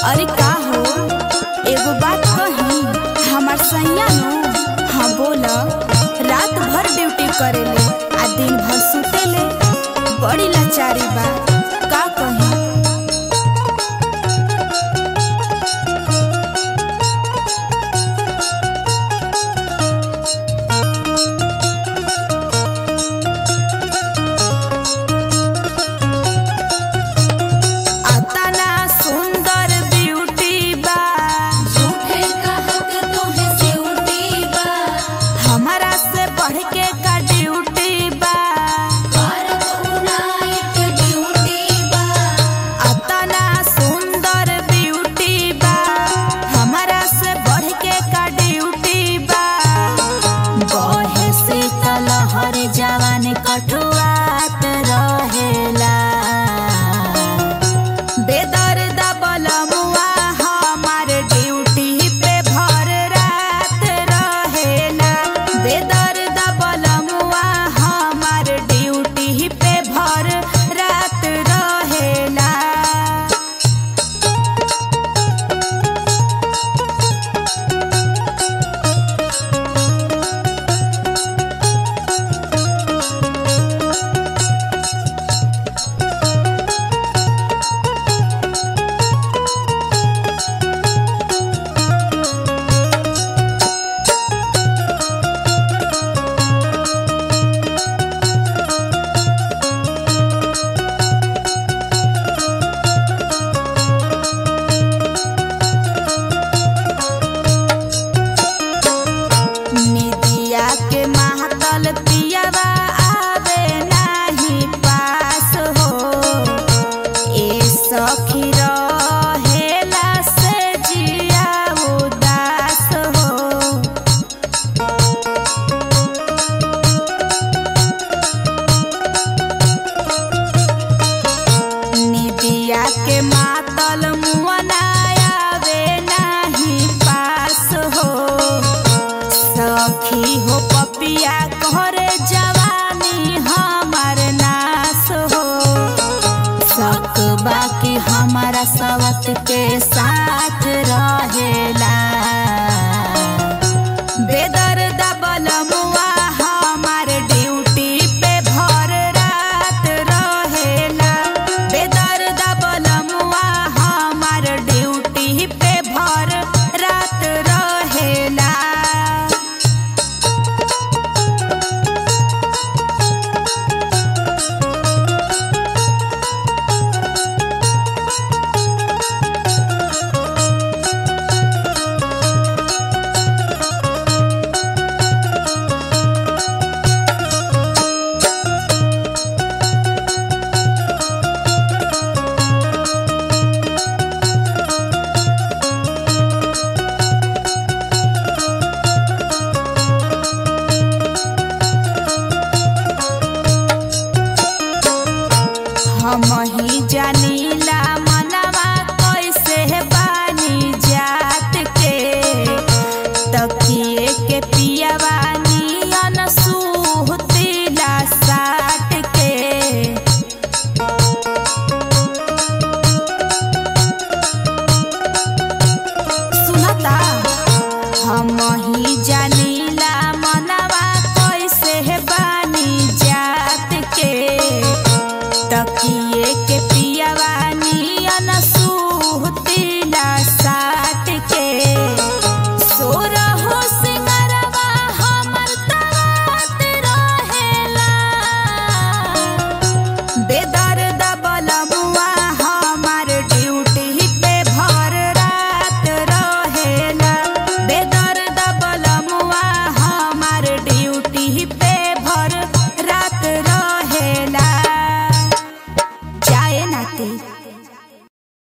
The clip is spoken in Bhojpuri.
अरे का हो, एगो बात कही। हमार सैया नु, हाँ बोल, रात भर ड्यूटी करेले आ दिन भर सुतेले। बड़ी लाचारी बा, का कही। जवान कठुआत रहेला बेदर्द बलमुआ हमार ड्यूटी पे भर रात रहेला। बेदर्द बलमुआ हमार ड्यूटी पे भर रात रहेला। के महतल पियवा आवे नाही पास हो, ए सखी रहेला से जिया उदास हो। निदिया के मातल मुअना आवे नाही पास हो। सखी हो पपिया घरे जवानी हमार नाश हो। शक बाकी हमारा सवत के साथ रहेला। बेदर्द बलमुआ हमार ड्यूटी पे भर रात रहेला। बेदर्द बलमुआ हमार ड्यूटी पे भर रात रहेला। हम ही जानीला मनवा कैसे बानी जात के। तकिए के पियवा नियन सुहतिला साट के। सुनता, हम ही जानीला मनवा कैसे बानी जात के। तकिए के